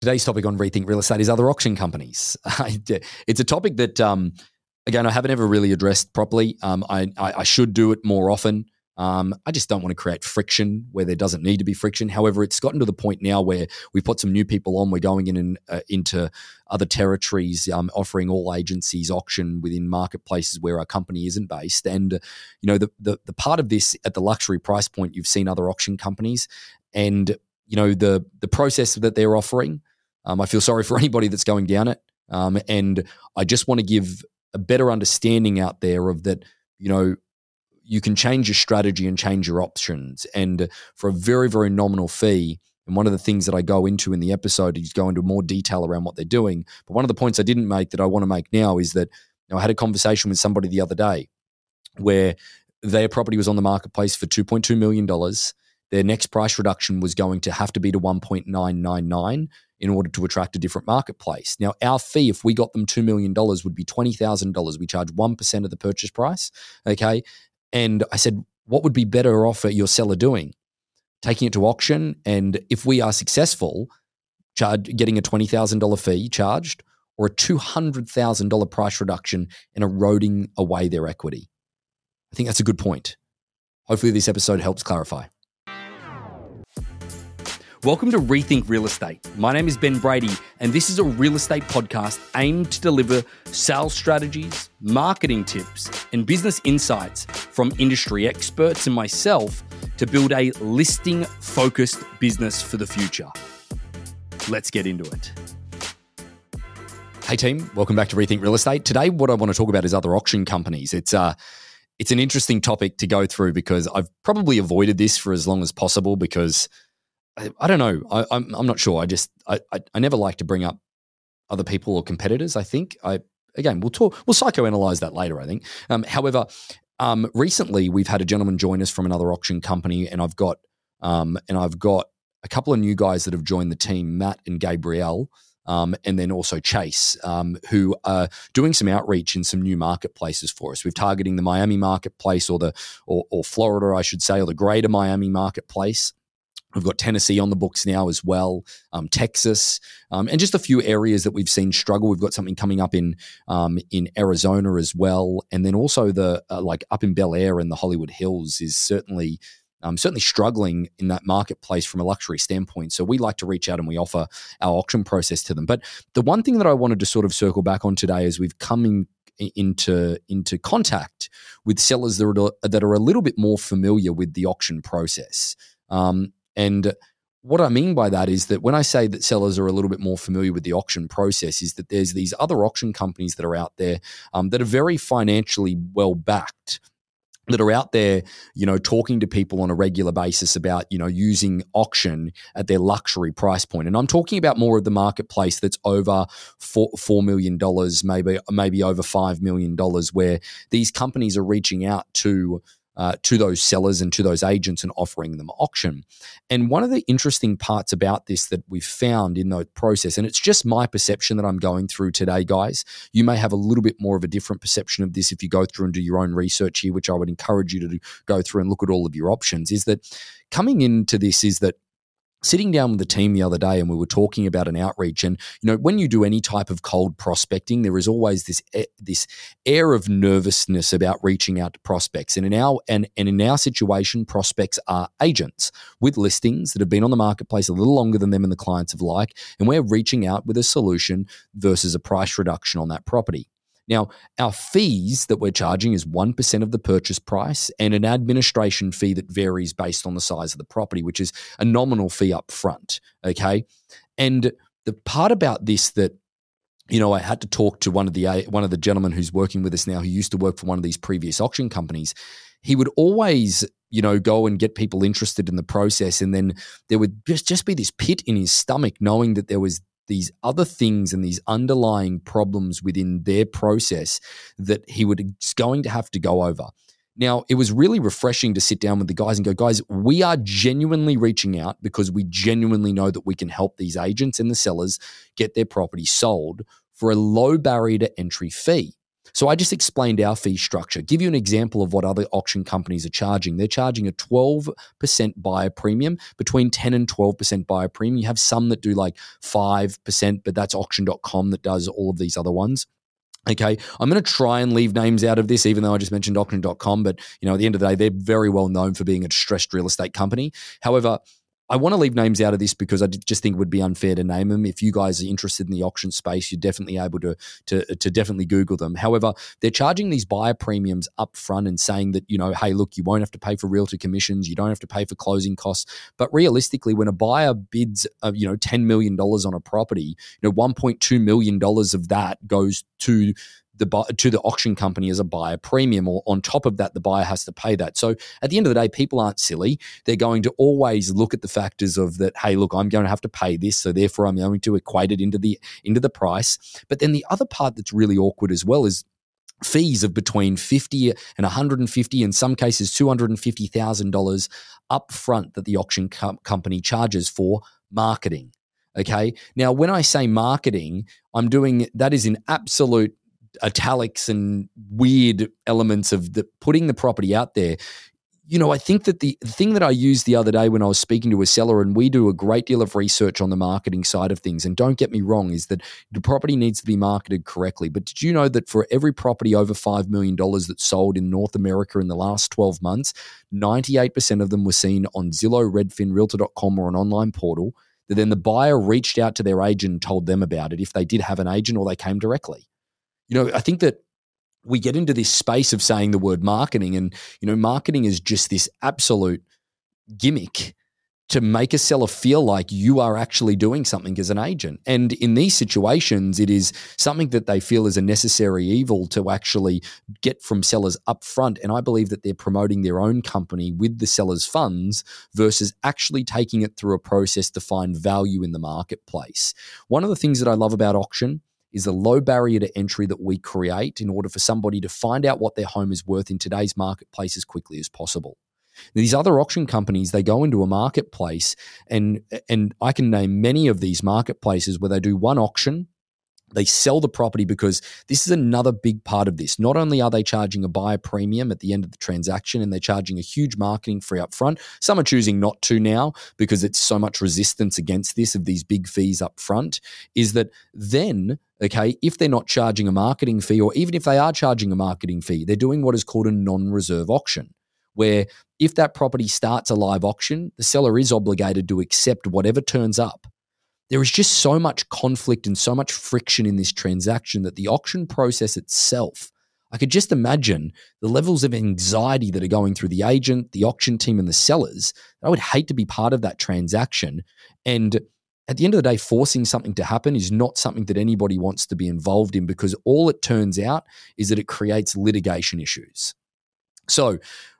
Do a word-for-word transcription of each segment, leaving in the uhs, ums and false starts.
Today's topic on Rethink Real Estate is other auction companies. It's a topic that, um, again, I haven't ever really addressed properly. Um, I, I, I should do it more often. Um, I just don't want to create friction where there doesn't need to be friction. However, it's gotten to the point now where we've put some new people on. We're going in and, uh, into other territories, um, offering all agencies auction within marketplaces where our company isn't based. And, uh, you know, the, the the part of this at the luxury price point, you've seen other auction companies and, you know, the the process that they're offering. Um, I feel sorry for anybody that's going down it. Um, and I just want to give a better understanding out there of that, you know, you can change your strategy and change your options. And for a very, very nominal fee, and one of the things that I go into in the episode is go into more detail around what they're doing. But one of the points I didn't make that I want to make now is that, you know, I had a conversation with somebody the other day where their property was on the marketplace for two point two million dollars. Their next price reduction was going to have to be to one point nine nine nine in order to attract a different marketplace. Now, our fee, if we got them two million dollars, would be twenty thousand dollars. We charge one percent of the purchase price, okay? And I said, what would be better off at your seller doing? Taking it to auction, and if we are successful, charge, getting a twenty thousand dollars fee charged, or a two hundred thousand dollars price reduction and eroding away their equity. I think that's a good point. Hopefully this episode helps clarify. Welcome to Rethink Real Estate. My name is Ben Brady, and this is a real estate podcast aimed to deliver sales strategies, marketing tips, and business insights from industry experts and myself to build a listing-focused business for the future. Let's get into it. Hey team, welcome back to Rethink Real Estate. Today, what I want to talk about is other auction companies. It's uh, it's an interesting topic to go through because I've probably avoided this for as long as possible because I, I don't know. I, I'm I'm not sure. I just I, I I never like to bring up other people or competitors. I think I again we'll talk we'll psychoanalyze that later. I think. Um, however, um, recently we've had a gentleman join us from another auction company, and I've got um and I've got a couple of new guys that have joined the team, Matt and Gabrielle, um, and then also Chase, um, who are doing some outreach in some new marketplaces for us. We're targeting the Miami marketplace or the or, or Florida, I should say, or the greater Miami marketplace. We've got Tennessee on the books now as well, um, Texas, um, and just a few areas that we've seen struggle. We've got something coming up in um, in Arizona as well, and then also the uh, like up in Bel Air and the Hollywood Hills is certainly um, certainly struggling in that marketplace from a luxury standpoint. So we like to reach out and we offer our auction process to them. But the one thing that I wanted to sort of circle back on today is we've come in, into into contact with sellers that are, that are a little bit more familiar with the auction process. Um, And what I mean by that is that when I say that sellers are a little bit more familiar with the auction process is that there's these other auction companies that are out there um, that are very financially well backed, that are out there, you know, talking to people on a regular basis about, you know, using auction at their luxury price point. And I'm talking about more of the marketplace that's over four, $4 million, maybe, maybe over five million dollars, where these companies are reaching out to Uh, to those sellers and to those agents and offering them auction. And one of the interesting parts about this that we've found in the process, and it's just my perception that I'm going through today, guys, you may have a little bit more of a different perception of this if you go through and do your own research here, which I would encourage you to do, go through and look at all of your options, is that coming into this is that sitting down with the team the other day and we were talking about an outreach, and you know, when you do any type of cold prospecting, there is always this this air of nervousness about reaching out to prospects. And in our and, and in our situation, prospects are agents with listings that have been on the marketplace a little longer than them and the clients have liked, and we're reaching out with a solution versus a price reduction on that property. Now, our fees that we're charging is one percent of the purchase price and an administration fee that varies based on the size of the property, which is a nominal fee up front, okay? And the part about this that, you know, I had to talk to one of the one of the gentlemen who's working with us now who used to work for one of these previous auction companies. He would always, you know, go and get people interested in the process, and then there would just, just be this pit in his stomach knowing that there was these other things and these underlying problems within their process that he was going to have to go over. Now, it was really refreshing to sit down with the guys and go, guys, we are genuinely reaching out because we genuinely know that we can help these agents and the sellers get their property sold for a low barrier to entry fee. So I just explained our fee structure. Give you an example of what other auction companies are charging. They're charging a twelve percent buyer premium, between ten and twelve percent buyer premium. You have some that do like five percent, but that's auction dot com that does all of these other ones. Okay, I'm going to try and leave names out of this, even though I just mentioned auction dot com, but you know, at the end of the day, they're very well known for being a distressed real estate company. However, I want to leave names out of this because I just think it would be unfair to name them. If you guys are interested in the auction space, you're definitely able to, to, to definitely Google them. However, they're charging these buyer premiums up front and saying that, you know, hey, look, you won't have to pay for realtor commissions. You don't have to pay for closing costs. But realistically, when a buyer bids, uh, you know, ten million dollars on a property, you know, one point two million dollars of that goes to the to the auction company as a buyer premium, or on top of that, the buyer has to pay that. So at the end of the day, people aren't silly. They're going to always look at the factors of that, hey, look, I'm going to have to pay this, so therefore I'm going to equate it into the into the price. But then the other part that's really awkward as well is fees of between fifty and one hundred fifty, in some cases two hundred fifty thousand dollars up front that the auction com- company charges for marketing. Okay. Now, when I say marketing, I'm doing that is in absolute italics and weird elements of the putting the property out there. You know, I think that the thing that I used the other day when I was speaking to a seller, and we do a great deal of research on the marketing side of things, and don't get me wrong, is that the property needs to be marketed correctly. But did you know that for every property over five million dollars that's sold in North America in the last twelve months, ninety-eight percent of them were seen on Zillow, Redfin, Realtor dot com, or an online portal, that then the buyer reached out to their agent and told them about it if they did have an agent or they came directly. You know, I think that we get into this space of saying the word marketing, and, you know, marketing is just this absolute gimmick to make a seller feel like you are actually doing something as an agent. And in these situations, it is something that they feel is a necessary evil to actually get from sellers up front. And I believe that they're promoting their own company with the seller's funds versus actually taking it through a process to find value in the marketplace. One of the things that I love about auction is the low barrier to entry that we create in order for somebody to find out what their home is worth in today's marketplace as quickly as possible. These other auction companies, they go into a marketplace, and and I can name many of these marketplaces where they do one auction, they sell the property, because this is another big part of this. Not only are they charging a buyer premium at the end of the transaction, and they're charging a huge marketing fee up front. Some are choosing not to now because it's so much resistance against this of these big fees up front, is that then, okay, if they're not charging a marketing fee, or even if they are charging a marketing fee, they're doing what is called a non-reserve auction, where if that property starts a live auction, the seller is obligated to accept whatever turns up. There is just so much conflict and so much friction in this transaction that the auction process itself, I could just imagine the levels of anxiety that are going through the agent, the auction team, and the sellers. I would hate to be part of that transaction. And at the end of the day, forcing something to happen is not something that anybody wants to be involved in, because all it turns out is that it creates litigation issues. So,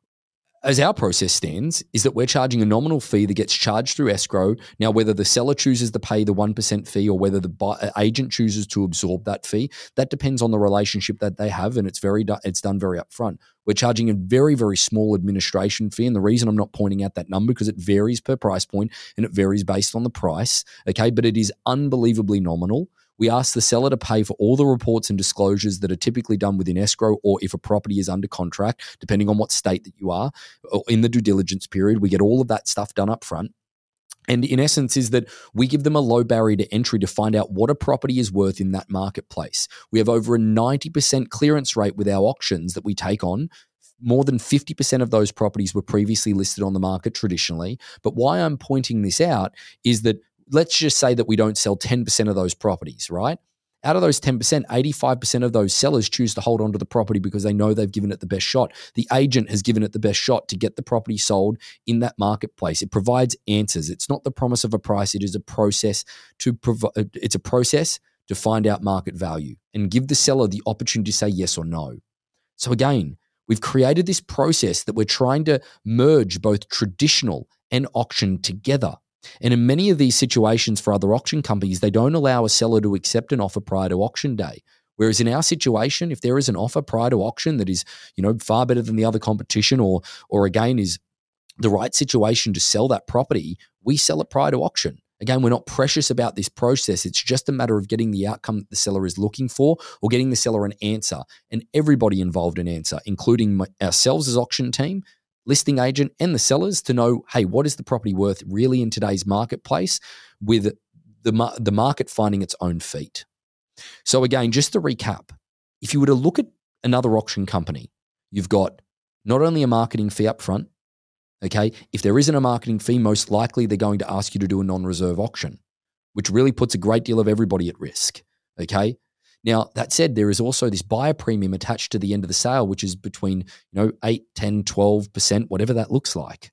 as our process stands, is that we're charging a nominal fee that gets charged through escrow. Now, whether the seller chooses to pay the one percent fee or whether the buy- agent chooses to absorb that fee, that depends on the relationship that they have, and it's very it's done very upfront. We're charging a very, very small administration fee, and the reason I'm not pointing out that number because it varies per price point and it varies based on the price, okay? But it is unbelievably nominal. We ask the seller to pay for all the reports and disclosures that are typically done within escrow, or if a property is under contract, depending on what state that you are, or in the due diligence period, we get all of that stuff done up front. And in essence is that we give them a low barrier to entry to find out what a property is worth in that marketplace. We have over a ninety percent clearance rate with our auctions that we take on. More than fifty percent of those properties were previously listed on the market traditionally. But why I'm pointing this out is that let's just say that we don't sell ten percent of those properties, right? Out of those ten percent, eighty-five percent of those sellers choose to hold on to the property because they know they've given it the best shot. The agent has given it the best shot to get the property sold in that marketplace. It provides answers. It's not the promise of a price. It is a process to provide. It's a process to find out market value and give the seller the opportunity to say yes or no. So again, we've created this process that we're trying to merge both traditional and auction together. And in many of these situations for other auction companies, they don't allow a seller to accept an offer prior to auction day. Whereas in our situation, if there is an offer prior to auction that is, you know, far better than the other competition, or, or again, is the right situation to sell that property, we sell it prior to auction. Again, we're not precious about this process. It's just a matter of getting the outcome that the seller is looking for or getting the seller an answer, and everybody involved an answer, including my, ourselves as auction team, listing agent, and the sellers to know, hey, what is the property worth really in today's marketplace with the, the market finding its own feet. So again, just to recap, if you were to look at another auction company, you've got not only a marketing fee up front, okay, if there isn't a marketing fee, most likely they're going to ask you to do a non-reserve auction, which really puts a great deal of everybody at risk, okay? Now, that said, there is also this buyer premium attached to the end of the sale, which is between, you know, eight, ten, twelve percent, whatever that looks like.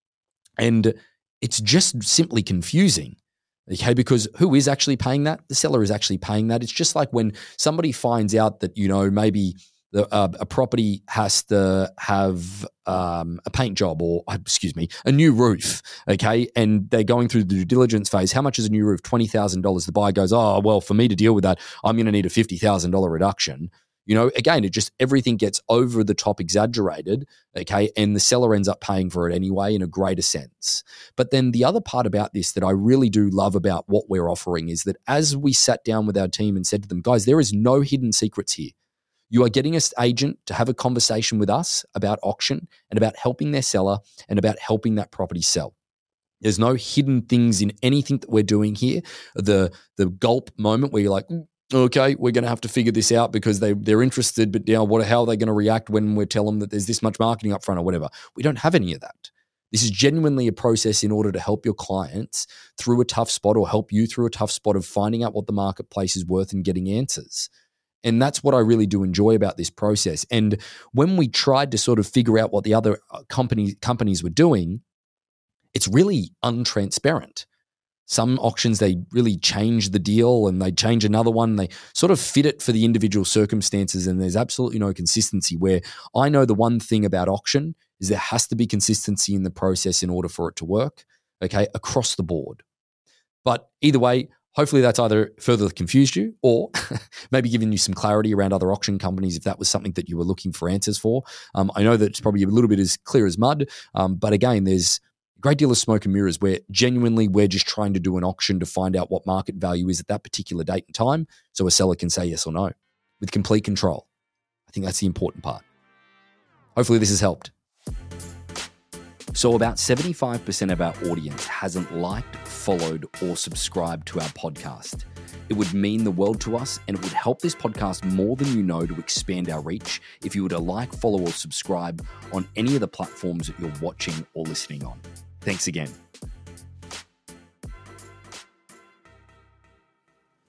And it's just simply confusing, okay, because who is actually paying that? The seller is actually paying that. It's just like when somebody finds out that, you know, maybe the, uh, a property has to have um, a paint job or, excuse me, a new roof, okay, and they're going through the due diligence phase. How much is a new roof? twenty thousand dollars. The buyer goes, oh, well, for me to deal with that, I'm going to need a fifty thousand dollars reduction. You know, again, it just, everything gets over the top exaggerated, okay, and the seller ends up paying for it anyway in a greater sense. But then the other part about this that I really do love about what we're offering is that as we sat down with our team and said to them, guys, there is no hidden secrets here. You are getting an agent to have a conversation with us about auction and about helping their seller and about helping that property sell. There's no hidden things in anything that we're doing here. The the gulp moment where you're like, okay, we're going to have to figure this out because they, they're interested, but now what? How are they going to react when we tell them that there's this much marketing up front or whatever? We don't have any of that. This is genuinely a process in order to help your clients through a tough spot or help you through a tough spot of finding out what the marketplace is worth and getting answers. And that's what I really do enjoy about this process. And when we tried to sort of figure out what the other company, companies were doing, it's really untransparent. Some auctions, they really change the deal and they change another one. They sort of fit it for the individual circumstances, and there's absolutely no consistency. Where I know the one thing about auction is there has to be consistency in the process in order for it to work, okay, across the board. But either way, hopefully that's either further confused you or maybe given you some clarity around other auction companies if that was something that you were looking for answers for. Um, I know that it's probably a little bit as clear as mud, um, but again, there's a great deal of smoke and mirrors where genuinely we're just trying to do an auction to find out what market value is at that particular date and time so a seller can say yes or no with complete control. I think that's the important part. Hopefully this has helped. So about seventy-five percent of our audience hasn't liked, followed, or subscribed to our podcast. It would mean the world to us, and it would help this podcast more than you know to expand our reach if you were to like, follow, or subscribe on any of the platforms that you're watching or listening on. Thanks again.